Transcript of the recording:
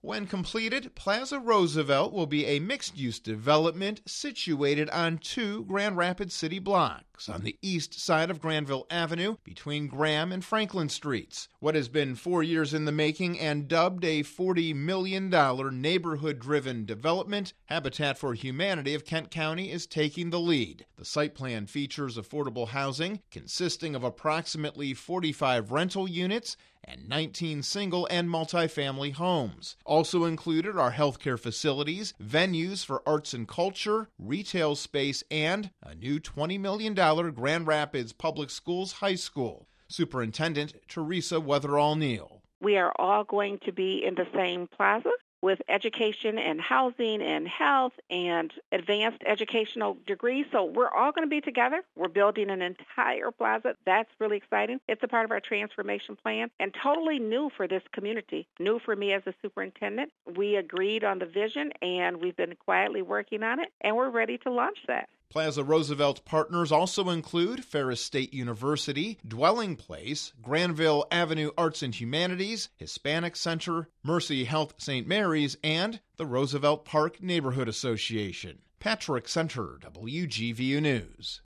When completed, Plaza Roosevelt will be a mixed-use development situated on two Grand Rapids City blocks on the east side of Granville Avenue between Graham and Franklin Streets. What has been 4 years in the making and dubbed a $40 million neighborhood-driven development, Habitat for Humanity of Kent County is taking the lead. The site plan features affordable housing consisting of approximately 45 rental units and 19 single and multifamily homes. Also included are healthcare facilities, venues for arts and culture, retail space, and a new $20 million Grand Rapids Public Schools High School. Superintendent Teresa Weatherall-Neal. We are all going to be in the same plaza with education and housing and health and advanced educational degrees. So we're all going to be together. We're building an entire plaza. That's really exciting. It's a part of our transformation plan and totally new for this community, new for me as a superintendent. We agreed on the vision and we've been quietly working on it, and we're ready to launch that. Plaza Roosevelt partners also include Ferris State University, Dwelling Place, Granville Avenue Arts and Humanities, Hispanic Center, Mercy Health St. Mary's, and the Roosevelt Park Neighborhood Association. Patrick Center, WGVU News.